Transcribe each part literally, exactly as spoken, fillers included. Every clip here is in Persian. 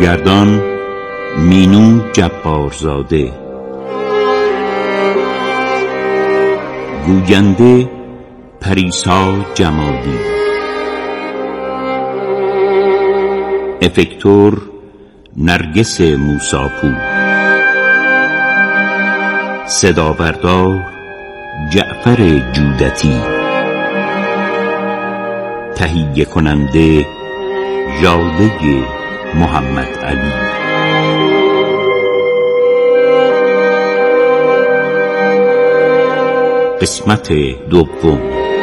کارگردان مینو جبارزاده، گوینده پریسا جمالی، افکتور نرگس موساپور، صدابردار جعفر جودتی، تهیه کننده ژاله محمد علی. قسمت دوم.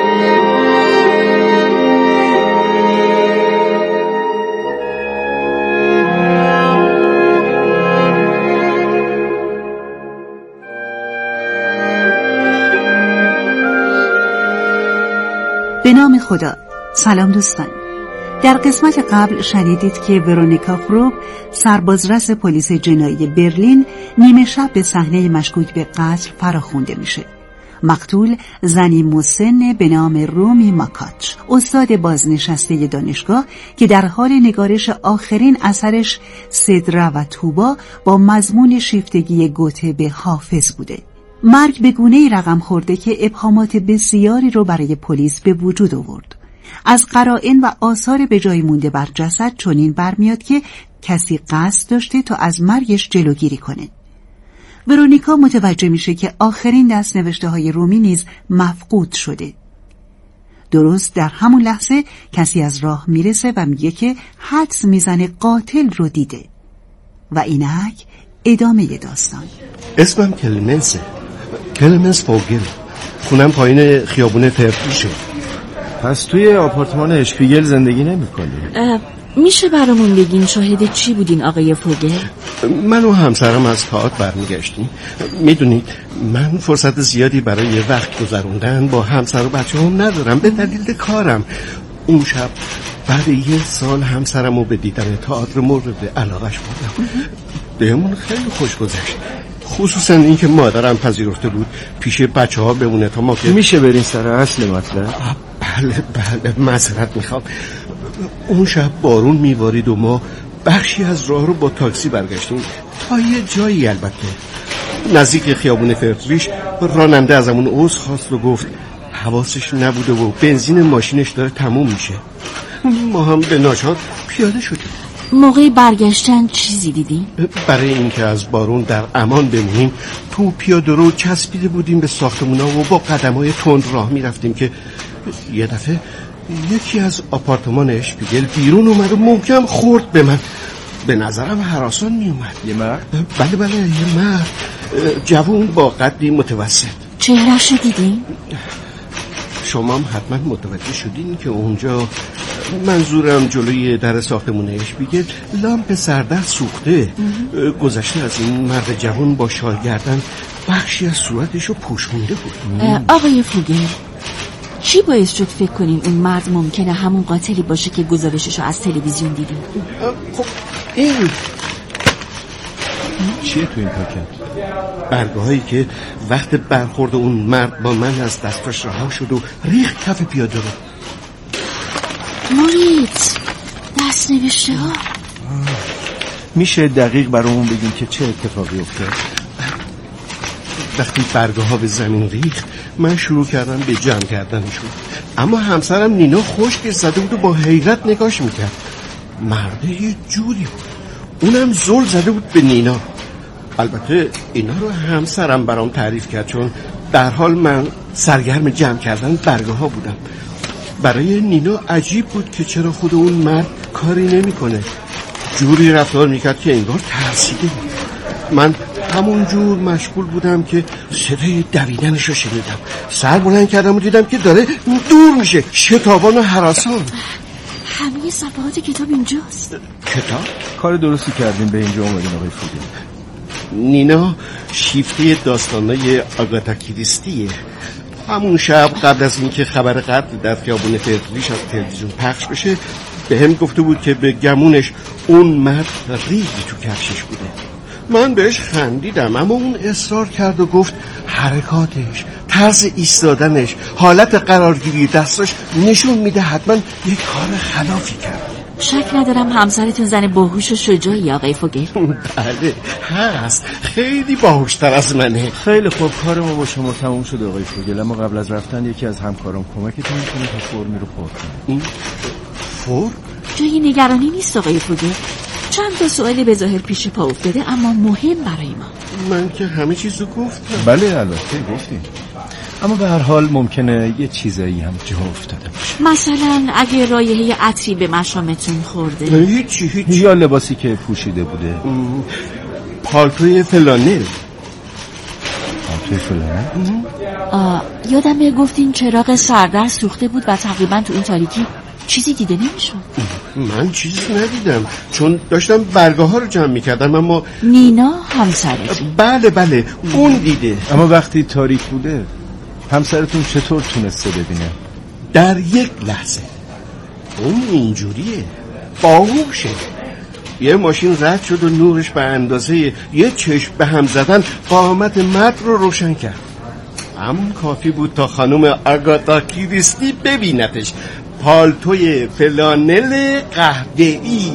به نام خدا. سلام دوستان. در قسمت قبل شنیدید که ورونیکا فروب، سربازرس پلیس جنایی برلین، نیمه شب به صحنه مشکوک به قتل فراخوانده میشه. مقتول زنی مسن به نام رومی ماکاچ، استاد بازنشسته دانشگاه که در حال نگارش آخرین اثرش سدره و توبا با مضمون شیفتگی گوته به حافظ بوده. مرگ به گونه‌ای رقم خورده که ابهامات بسیاری رو برای پلیس به وجود آورد. از قرائن و آثار به جای مونده بر جسد چنین برمیاد که کسی قصد داشته تا از مرگش جلوگیری کنه. ورونیکا متوجه میشه که آخرین دست‌نوشته های رومی نیز مفقود شده. درست در همون لحظه کسی از راه میرسه و میگه که حدس میزنه قاتل رو دیده. و اینک ادامه داستان. اسمم کلمنسه، کلمنس فوگل، خونم پایین خیابون فرفروشه. پس توی آپارتمان اشپیگل زندگی نمی کنی؟ میشه برامون بگین شاهد چی بودین آقای فوگل؟ من و همسرم از تئاتر برمیگشتیم. میدونید من فرصت زیادی برای وقت گذروندن با همسر و بچه هم ندارم به دلیل کارم. اون شب بعد یه سال همسرم رو به دیدن تئاتر مورد علاقش بودم. بهمون خیلی خوش گذشت، خصوصا این که مادرم پذیرفته بود پیش بچه ها بمونه تا ما که... میشه برین سر اصل مطلب؟ بله بله معذرت میخوام. اون شب بارون میبارید و ما بخشی از راه رو با تاکسی برگشتیم تا یه جایی، البته نزدیک خیابون فرتریش. راننده ازمون عذر خواست و گفت حواسش نبوده و بنزین ماشینش داره تموم میشه. ما هم به ناچار پیاده شدیم. موقع برگشتن چیزی دیدیم؟ برای اینکه از بارون در امان بمونیم تو پیاده رو چسبیده بودیم به ساختمونا و با قدم‌های تند راه میرفتیم که یه دفعه یکی از آپارتمان اشپیگل بیرون اومد و محکم خورد به من. به نظرم هراسان می اومد. یه مرد؟ بله بله یه مرد جوون با قدی متوسط. چهره‌شو دیدین؟ شما هم حتما متوجه شدین که اونجا، منظورم جلوی در ساختمون اشپیگل، لامپ سردر سوخته. گذشته از این مرد جوان با شال گردن بخشی از صورتشو پوشونده بود. آقای فوگل، چی باعث شد فکر کنین اون مرد ممکنه همون قاتلی باشه که گزارششو از تلویزیون دیدین؟ خب این چیه تو این پاکت؟ برگه هایی که وقت برخورد اون مرد با من از دستاش رها شد و ریخت کف پیاده رو. موریت، دست نوشته ها. میشه دقیق برامون بگین که چه اتفاقی افتاد؟ وقتی برگه ها به زمین ریخت من شروع کردم به جمع کردنشون، اما همسرم نینا خشکش زده بود و با حیرت نگاش میکرد. مرده یه جوری بود، اونم زل زده بود به نینا. البته اینا رو همسرم برام تعریف کرد چون در حال من سرگرم جمع کردن برگه ها بودم. برای نینا عجیب بود که چرا خود اون مرد کاری نمی کنه. جوری رفتار میکرد که انگار ترسیده بود. من همون جور مشغول بودم که صدای دویدنش رو شنیدم. سر بلند کردم و دیدم که داره دور میشه، شتابان و هراسان. همه صفحات کتاب اینجاست. کتاب؟ کار درستی کردیم به اینجا اومدین آقای فوگل. نینا شیفته داستانای آگاتا کریستیه. همون شب قبل از اینکه خبر قتل در خیابون فرفریش از تلویزیون پخش بشه به هم گفته بود که به گمونش اون مرد ریگی تو کفشش بوده. من بهش خندیدم اما اون اصرار کرد و گفت حرکاتش، طرز ایستادنش، حالت قرارگیری دستاش نشون میده حتما یک کار خلافی کرد. شک ندارم همسرتون زن باهوش و شجاعی آقای فوگل. بله هست، خیلی باهوشتر از منه. خیلی خوب، کار ما با شما تموم شده آقای فوگل، اما قبل از رفتن یکی از همکارام کمکتون میکنه تا فرمی رو پر کنه. این فور؟ جایی نگرانی نیست آقای فوگل. چند تا سوال به ظاهر پیش پا افتاده اما مهم برای ما. من که همه چیزو گفتم. بله البته گفتیم، اما به هر حال ممکنه یه چیزایی هم جا افتاده باشه. مثلا اگه رایحه عطری به مشامتون خورده. هیچی هیچی. یا لباسی که پوشیده بوده. پالتوی فلانل. پالتوی فلانل؟ آه، یادمه گفتین چراغ سردرد سوخته بود و تقریبا تو این تاریکی چیزی دیده نمیشد. من چیزی ندیدم چون داشتم برگه ها رو جمع میکردم. اما نینا همسرتون؟ بله بله اون دیده. اما وقتی تاریک بوده همسرتون چطور تونسته ببینه؟ در یک لحظه. اون اینجوریه، باهوشه. یه ماشین رد شد و نورش به اندازه یه چشم به هم زدن قامت مرد رو روشن کرد. همون کافی بود تا خانم آگاتا کریستی ببینتش. پالتوی فلانل قهوه‌ای.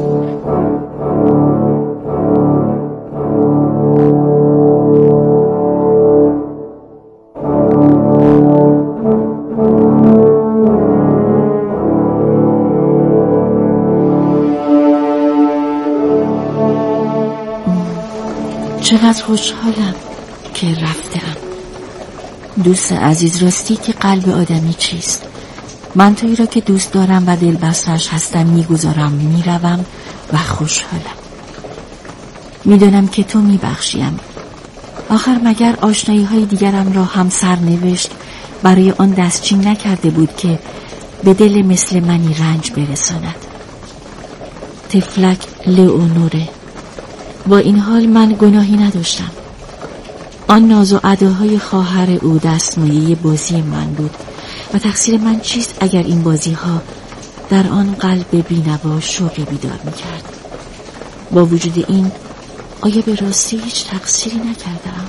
چقدر خوشحالم که رفتم. دوست عزیز، راستی که قلب آدمی چیست؟ من تویی را که دوست دارم و دلبستش هستم میگذارم، میروم و خوشحالم. میدانم که تو میبخشیم. آخر مگر آشنایی های دیگرم را هم سرنوشت برای آن دستچین نکرده بود که به دل مثل منی رنج برساند؟ تفلک لئونوره. با این حال من گناهی نداشتم. آن ناز و اداهای خواهر او دستمایه بازی من بود و تقصیر من چیست اگر این بازی ها در آن قلب بی‌نوا شوقی بیدار می‌کرد؟ با وجود این آیا به راستی هیچ تقصیری نکردم؟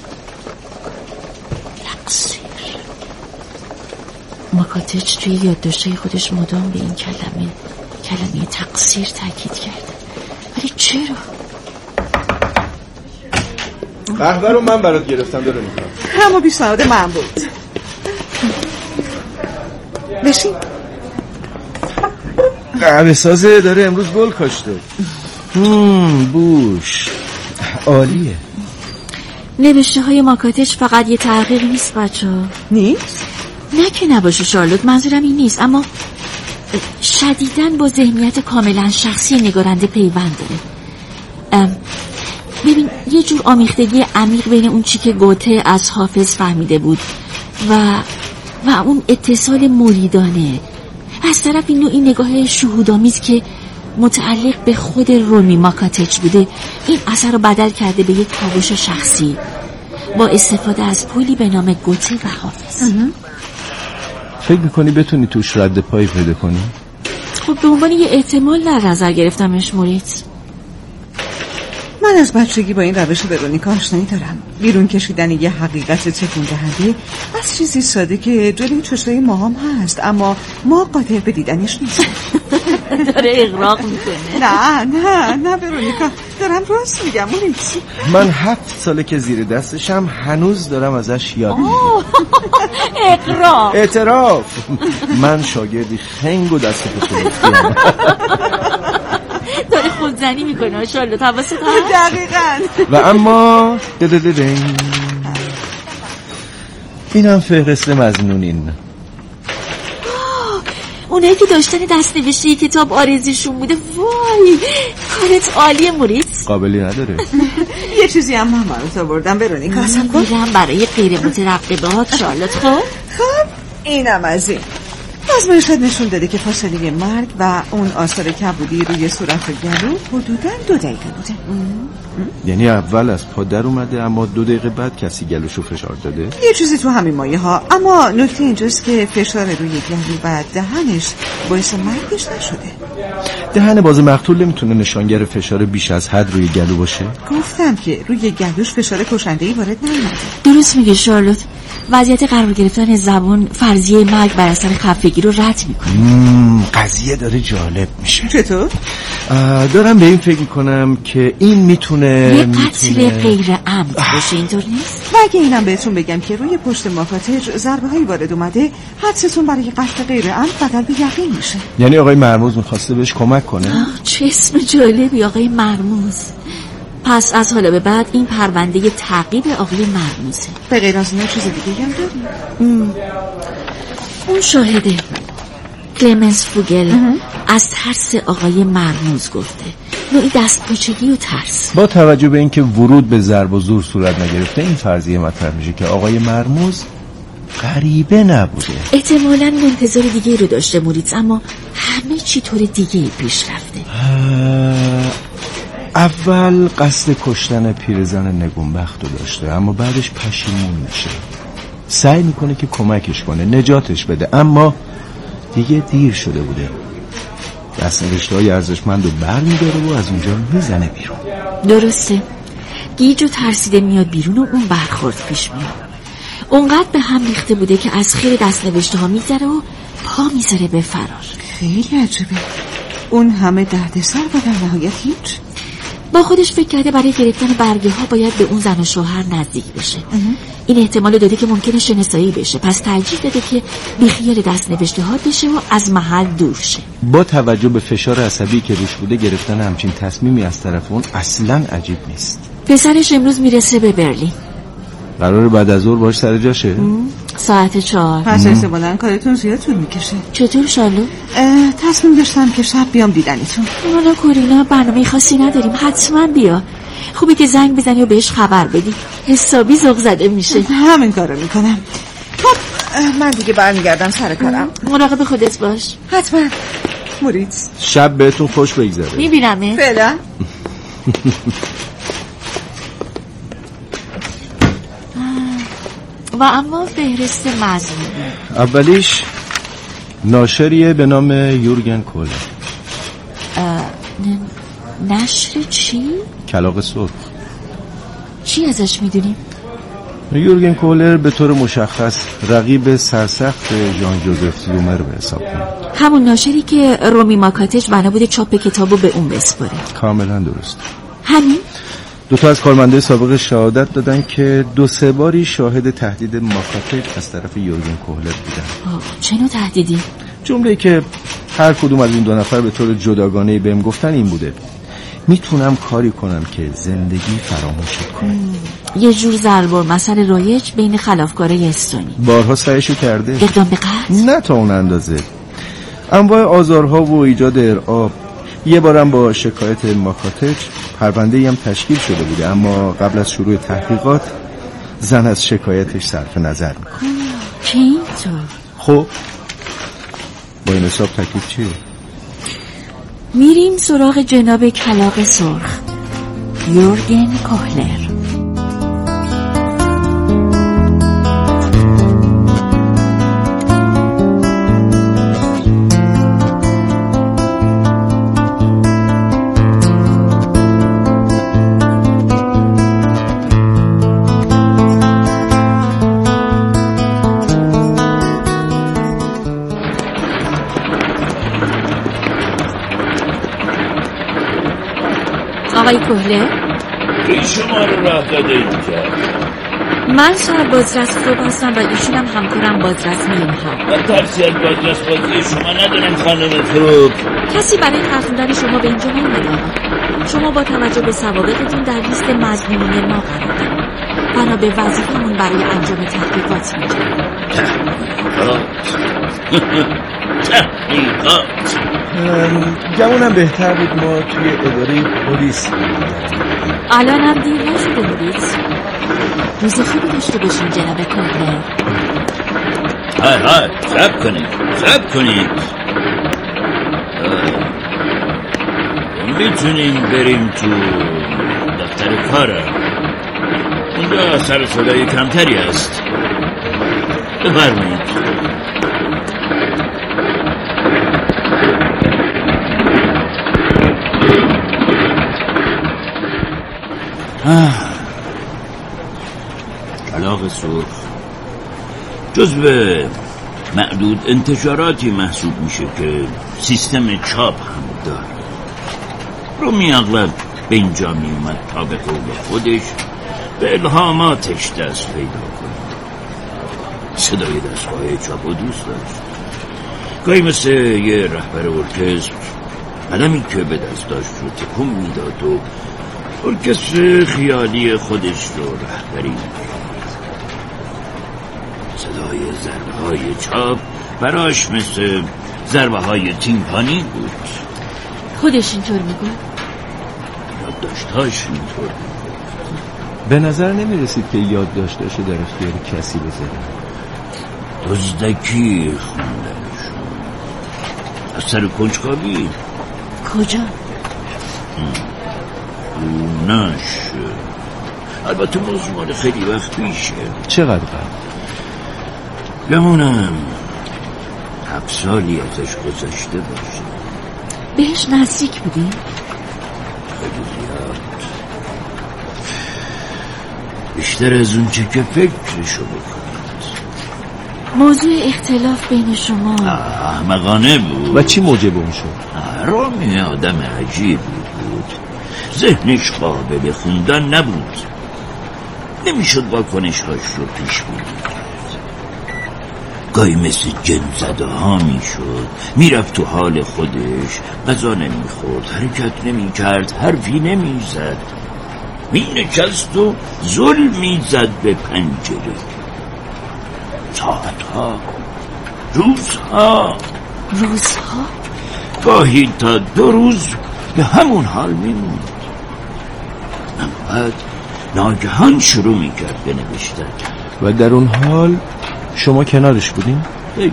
تقصیر. ماکاتچ توی یادداشت‌های خودش مدام به این کلمه کلمه تقصیر تاکید کرده. ولی چرا؟ قهوه رو من برات گرفتم داره میکنم. همه پیشنهاد من بود. بشین. قهوه سازه داره امروز گل کاشته. هم بوش عالیه. نوشته های ماکاتچ فقط یه تحقیق نیست بچه ها. نیست؟ نه که نباشه شارلوت، منظورم این نیست، اما شدیداً با ذهنیت کاملا شخصی نگارنده پیوند داره. ببین یه جور آمیختگی عمیق بین اون چی که گوته از حافظ فهمیده بود و و اون اتصال مریدانه، از طرف این نوعی نگاه شهودآمیز که متعلق به خود رومی ماکاتچ بوده، این اثر رو بدل کرده به یک کاوش شخصی با استفاده از پولی به نام گوته و حافظ. فکر میکنی بتونی توش رد پایی پیدا کنی؟ خب به عنوان یه احتمال در نظر گرفتمش موریت. من از بچگی با این روش ورونیکا آشنایی دارم. بیرون کشیدن یه حقیقت تکون دهنده از چیزی ساده که جلوی چشمای ما هم هست، اما ما قادر به دیدنش نیستیم. داره اغراق میکنه. نه نه نه ورونیکا، دارم راست میگم. من هفت ساله که زیر دستشم، هنوز دارم ازش یاد میگیرم. اقراق. اعتراف. من شاگردی خنگ و دست پشتم. داره خودزنی میکنه شارلوت، حواست هست؟ دقیقاً. و اما اینم فهرست مظنونین. اونایی که داشتن دست نوشته کتاب آرزوشون بوده. وای کارت عالیه موریت. قابلی نداره. یه چیزی هم من برات آوردم ورونیکا. من میرم برای غیر مترقبات شارلوت. خب خب اینم از این. آزمایشات نشون داده که فاصله مرگ و اون آثار کبودی روی صورت و گلو حدوداً دو دقیقه بوده. یعنی اول از پا در اومده اما دو دقیقه بعد کسی گلوشو فشار داده؟ یه چیزی تو همین مایه ها، اما نکته اینجاست که فشار روی گلو و دهنش باعث مرگش نشده. دهن باز مقتول نمیتونه نشانگر فشار بیش از حد روی گلو باشه؟ گفتم که روی گلوش فشار کشنده‌ای وارد نیومده. درست میگه شارلوت. وضعیت قرار گرفتن زبون فرضیه مرگ بر اثر خفگی رو رد میکنه. قضیه داره جالب میشه. چطور؟ دارم به این فکر میکنم که این میتونه یه قتل غیر عمد باشه، اینطور نیست؟ و اگه اینم بهتون بگم که روی پشت مافاتج ضربه هایی وارد اومده، حدستون برای قتل غیر عمد بدل به یقین میشه. یعنی آقای مرموز میخواسته بهش کمک کنه؟ چه اسم جالبی، آقای مرموز. پس از حالا به بعد این پرونده تعقیب آقای مرموزه. به غیر از اینا چیز دیگه هم داریم؟ اون شاهده کلمنس فوگل از ترس آقای مرموز گفته، نوعی دستپاچگی و ترس. با توجه به اینکه ورود به ضرب و زور صورت نگرفته، این فرضیه مطرح میشه که آقای مرموز غریبه نبوده. احتمالاً منتظر دیگه رو داشته موریتس، اما همه چی طور دیگه پیش رفته. اول قصد کشتن پیرزن نگونبخت رو داشته، اما بعدش پشیمون میشه، سعی میکنه که کمکش کنه، نجاتش بده، اما دیگه دیر شده بوده. دست‌نوشته‌های ارزشمند رو برمی‌داره و از اونجا میزنه بیرون. درسته، گیج و ترسیده میاد بیرون و اون برخورد پیش میاد. اونقدر به هم ریخته بوده که از خیر دست‌نوشته ها میگذره و پا میذاره به فرار. خیلی عجبه، اون همه دردسر و در نهایت هیچ. با خودش فکر کرده برای گرفتن برگه ها باید به اون زن و شوهر نزدیک بشه. این احتمال داده که ممکنه شناسایی بشه، پس ترجیح داده که بیخیال دست نوشته ها بشه و از محل دور شه. با توجه به فشار عصبی که روش بوده، گرفتن همچین تصمیمی از طرف اون اصلاً عجیب نیست. پسرش امروز میرسه به برلین. قراره بعد از ظهر باش سر جاشه؟ ساعت چهار. پس احتمالاً کارتون زیاد طول میکشه. چطور شالو؟ تصمیم داشتم که شب بیام دیدنتون. مانا کورینا، برنامه خاصی نداریم، حتما بیا. خوبه که زنگ بزنی و بهش خبر بدی، حسابی ذوق زده میشه. همین کارو میکنم. خب من دیگه برمیگردم سر کارم. مراقب خودت باش. حتما. موریتس، شب بهتون خوش بگذره. میبینمه. فعلا. و اما فهرست مظلومی، اولیش ناشریه به نام یورگن کولر. نشر چی؟ کلاغ سرخ. چی ازش میدونیم؟ یورگن کولر به طور مشخص رقیب سرسخت ژان جوزف زومر به حساب میاد. همون ناشری که رومی ماکاتج بنا بوده چاپ کتابو به اون بسپاره. کاملا درست. همین؟ دو تا از کارمنده سابق شهادت دادن که دو سه باری شاهد تهدید ماکاتج از طرف یورگن کولر بودن. چه نوع تهدیدی؟ جمله‌ای که هر کدوم از این دو نفر به طور جداگانه‌ای بهم گفتن این بوده: میتونم کاری کنم که زندگی فراموشت کنه. یه جور ضرب المثل رایج بین خلافکارای استونی. بارها سعیشو کرده. اقدام به قتل؟ نه تا اون اندازه. انواع آزارها و ایجاد ارعاب. یه بارم با شکایت ماکاتج پرونده‌ای هم تشکیل شده بوده، اما قبل از شروع تحقیقات زن از شکایتش صرف نظر میکنه. چه اینطور؟ خب با این حساب تکلیف چیه؟ میریم سراغ جناب کلاغ سرخ، یورگن کولر. آقای کولر، این شما رو راه داده اینجا؟ من سرباز رسول هستم و ایشونم همکارم بازرس میلها. من ترسی از بازرس بازی شما ندارم خانم فروک. کسی برای ترسوندن شما به اینجا نمیده. شما با توجه به سوابقتون در لیست مظنونین ما قرار دارید. بنا به وظیفمون برای انجام تحقیقات میجا. تحقیقات؟ گمونم بهتر بود ما توی اداره پلیس. الان هم دیر نشده بودید. روز خوبی داشته باشین جناب کولر. های های صبر کنید صبر کنید میتونیم بریم تو دفتر کارم. اونجا سر صدای کمتری هست. بفرمایید. کلاغ سرخ جزو معدود انتشاراتی محسوب میشه که سیستم چاپ هم داره. رومی اغلب به اینجا می اومد تا به قول خودش به الهاماتش دست پیدا کنه. صدای دستگاه چاپ و دوست داشت. گاهی مثل یه رهبر ارکستر قدمی که به دستاش رو تکون میداد و ارکستر خیالی خودش رو رهبری میکرد. صدای ضربه های چاپ براش مثل ضربه های تیمپانی بود. خودش اینطور میگه؟ یادداشتاش اینطور بود. به نظر نمیرسید که یادداشتاشو در اختیار کسی بذاره. دزدکی خوندنشون از سر کنجکاوی. کجا؟ روناش. البته موضوع مال خیلی وقت پیشه. چقدر قبل؟ گمونم هفت سالی ازش گذشته باشه. بهش نزدیک بودی؟ خیلی زیاد، بیشتر از اون چه که فکرشو بکنید. موضوع اختلاف بین شما احمقانه بود. و چی موجب اون شد؟ رامی آدم عجیبی بود. ذهنش قابل خوندن نبود. نمیشد واکنش‌هاش رو پیش بینی کرد. گاهی مثل جن زده ها میشد. میرفت تو حال خودش، غذا نمیخورد، حرکت نمیکرد، حرفی نمیزد. مینشست و ظلم میزد به پنجره. ساعتها، روزها روزها گاهی تا دو روز به همون حال میموند. بعد ناگهان شروع میکرد به نوشتن. و در اون حال شما کنارش بودین؟ خیلی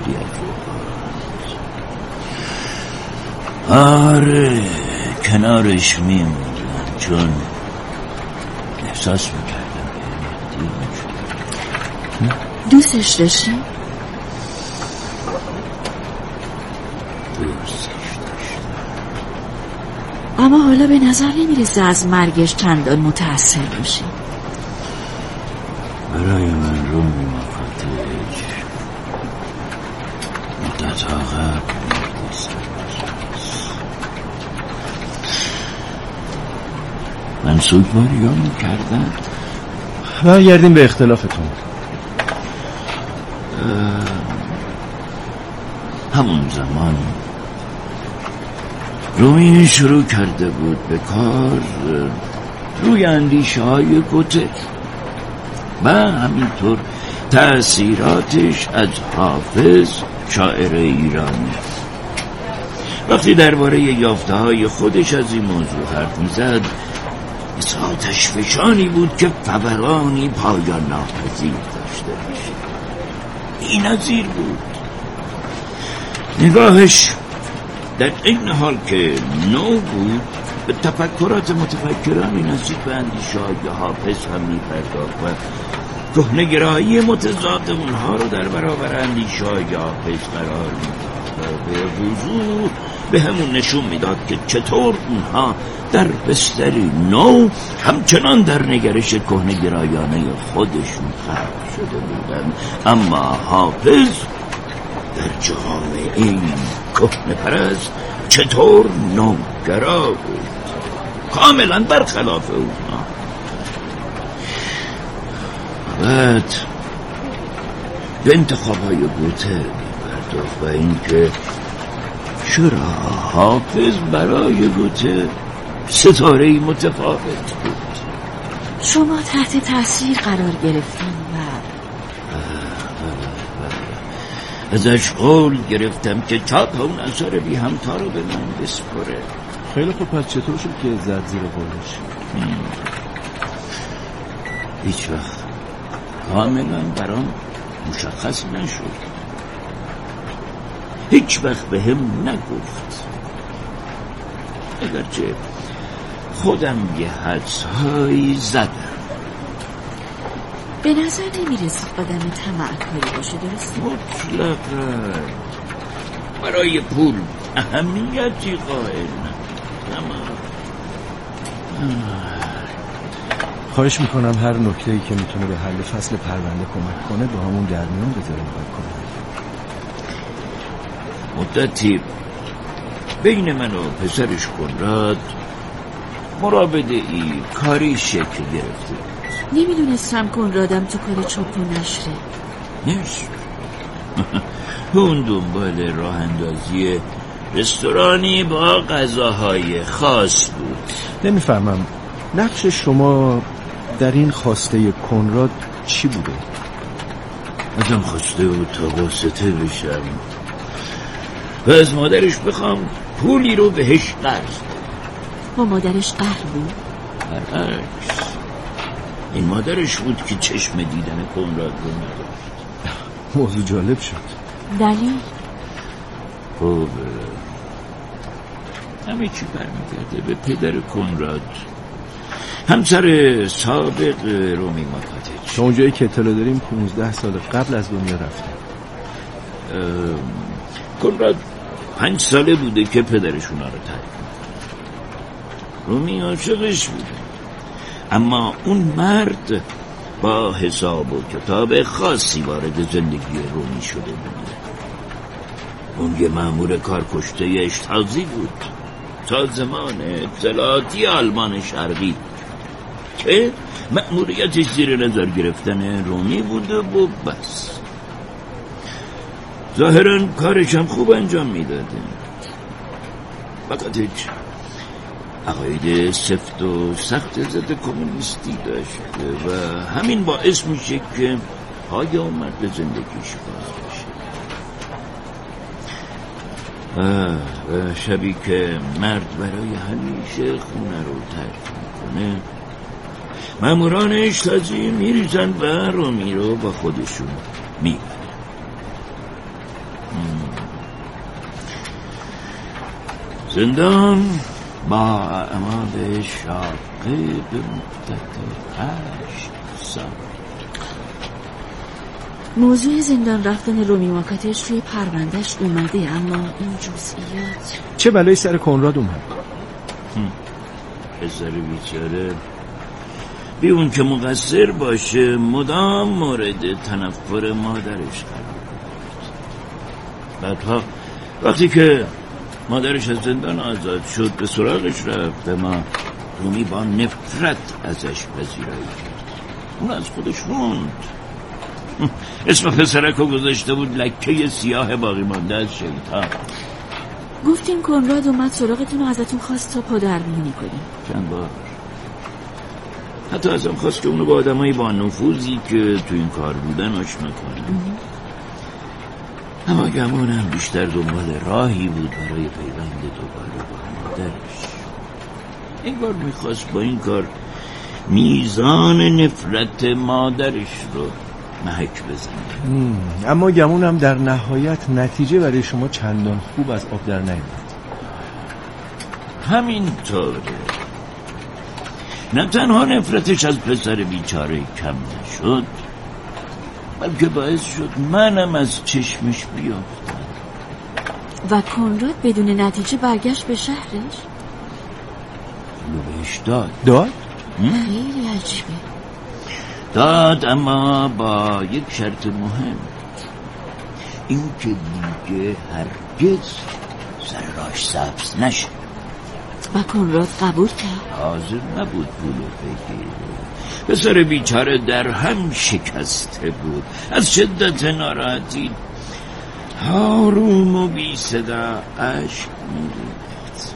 از آره کنارش میموندم، چون احساس میکردم که دوستش داشتی؟ دوستش داشتم. اما حالا به نظر نمیرسه از مرگش چندان متأثر باشی. برای من رومی مقاطعش مدت آقا من سوگواری ها میکردم. برگردیم به اختلافتون. همون زمان رومی شروع کرده بود به کار روی اندیشه های گوته و همینطور تأثیراتش از حافظ شاعر ایرانی. وقتی درباره یافته های خودش از این موضوع حرف میزد، مثل آتش فشانی بود که فورانی پایان ناپذیر داشته باشه. بی‌نظیر بود. نگاهش در این حال که نو بود به تفکرات متفکرانی نزدیک به اندیشه های حافظ هم می‌پرداخت و کهنه‌گرایی متضاد اونها رو در برابر اندیشه های حافظ قرار میداد و به وضوح به همون نشون میداد که چطور اونها در بستری نو همچنان در نگرش کهنه‌گرایانه خودشون خلق شده بودند، اما حافظ در جامعه این کهنه پرست چطور نوگرا بود، کاملا برخلاف اونها. بعد به انتخاب‌های گوته می‌پرداخت و اینکه چرا حافظ برای گوته ستاره‌ای متفاوت بود. شما تحت تاثیر قرار گرفتین و ازش قول گرفتم که چاپ اون اثر بی همتا رو به من بسپره. خیلی خوب، پس چطور شد که زد زیر قولش؟ هیچ وقت کاملا برام مشخص نشد. هیچ وقت به هم نگفت، اگرچه خودم یه حدس‌هایی زدم. به نظر نمیرسید قدم طمع‌کاری باشه، درسته؟ مطلقا برای پول اهمیتی قائل نبودم. خواهش میکنم هر نکته‌ای که میتونه به حل فصل پرونده کمک کنه با همون در میون بذاریم باید کنم. مدتی بین من و پسرش کنراد مراوده ای کاری شکل گرفته. نمیدونستم کنرادم تو کار چاپ و نشره. نشر اون دنبال راه اندازی رستورانی با غذاهای خاص بود. نمیفهمم نقش شما در این خواسته کنراد چی بوده؟ ازم خواسته بود تا واسطه بشم و از مادرش بخوام پولی رو بهش قرض. با مادرش قهر بود؟ برعکس، این مادرش بود که چشم دیدن کنراد رو نداشت. موضوع جالب شد. دلیل؟ خب همه چی برمیگرده به پدر کنراد، همسر سابق رومی ماکاتچ. تا اونجایی که اطلاع داریم پونزده سال قبل از دنیا رفته. کنراد پنج ساله بوده که پدرشون رو ترک. رومی عاشقش بوده، اما اون مرد با حساب و کتاب خاصی وارد زندگی رومی شده بود. اون یه مأمور کارکشته اشتازی بود، سازمان اطلاعاتی آلمان شرقی که مأموریتش زیر نظر گرفتن رومی بوده و بس. ظاهراً کارش هم خوب انجام میداده، فقط هیچ عقاید سفت و سخت ضد کمونیستی داشته و همین باعث میشه که پای اومد به زندگیش باز بشه. و شبی که مرد برای همیشه خونه رو ترک میکنه، ماموران اشتازی میریزن و رومی رو با خودشون میبرن. زندان با اعمال شاقه به مدت هشت سال. موضوع زندان رفتن رومی ماکاتچ روی پروندهش اومده، اما این جزئیات چه بلایی سر کنراد اومد؟ پسر بیچاره بی اون که مقصر باشه مدام مورد تنفر مادرش قرار گرفت. بعدها وقتی که مادرش از زندان آزاد شد به سراغش رفت، ما رومی با نفرت ازش پذیرایی کرد. اون از خودش موند. اسم پسرکو گذاشته بود لکه سیاه باقی مانده از شیطان. گفتین کنراد اومد سراغتون و ازتون خواست تا پادرمیونی کنیم. چند بار حتی ازم خواست که اونو با آدمایی با نفوذی که تو این کار بودن آشنا کنم، اما گمانم بیشتر دنبال راهی بود برای پیوند دوباره با مادرش. انگار میخواست با این کار میزان نفرت مادرش رو محک بزنه. اما گمونم در نهایت نتیجه برای شما چندان خوب از آب در نیامد. همین طوره. نه تنها نفرتش از پسر بیچاره کم نشد، بلکه باعث شد منم از چشمش بیافتم. و کنراد بدون نتیجه برگشت به شهرش؟ رو بهش داد داد؟ خیلی عجیبه. داد، اما با یک شرط مهم، این که دیگه هرگز سر راش سبز نشه. و کنراد قبول کرد؟ حاضر نبود پولو بگیره. پسر بیچاره در هم شکسته بود، از شدت ناراحتی آروم و بی صدا اشک می‌ریخت.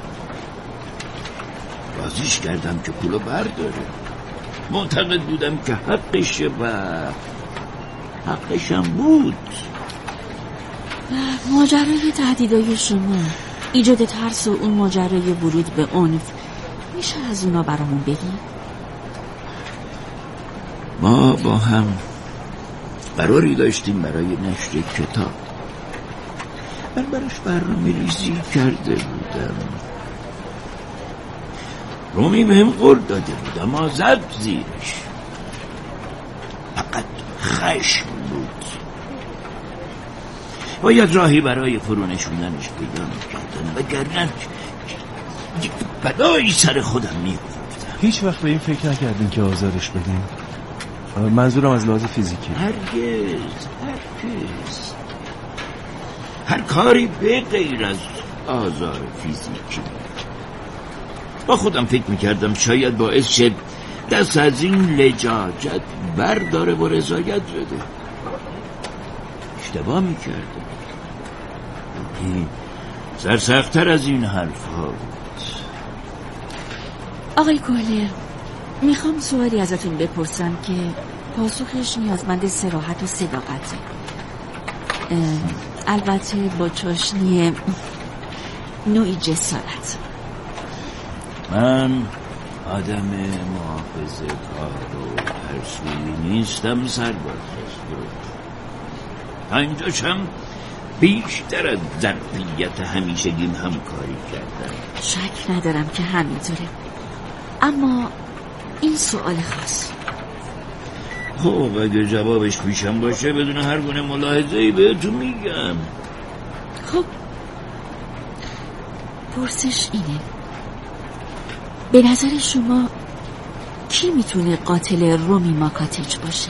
بازیش کردم که پولو برداره. معتقد بودم که حقشه و حقشم بود. ماجرای تهدیدای شما، ایجاد ترس و اون ماجرای ورود به عنف، میشه از اونا برامون بگی؟ ما با هم قراری داشتیم برای نشر کتاب. من براش برنامه ریزی کرده بودم. رومی بهم قول داده بود، اما زد زیرش. فقط خشم بود. باید راهی برای فرونشوندنش پیدا می‌کردم، وگرنه یک بلایی سر خودم می‌آوردم. هیچ وقت به این فکر نکردین که آزارش بدین؟ منظورم از لحاظ فیزیکی. هرگز هرگز هر کاری به غیر از آزار فیزیکی. با خودم فکر میکردم شاید باعث شد دست از این لجاجت برداره و رضایت بده. اشتباه میکردم. این سرسخت‌تر از این حرف ها بود. آقای کولر، میخوام سوالی ازتون بپرسم که پاسخش نیازمند صراحت و صداقته، البته با چاشنی نوعی جسارت. من آدم محافظه کار و ترسویی نیستم سرباز. تا اینجاشم بیشتر از ظرفیت همیشگیم همکاری کردم. شک ندارم که همینطوره، اما این سوال خاص. خب اگه جوابش پیشم باشه بدون هر گونه ملاحظه‌ای بهتون میگم. خب پرسش اینه، به نظر شما کی میتونه قاتل رومی ماکاتچ باشه؟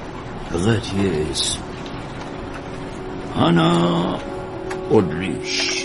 فقط یه اسم، آنا اولریش.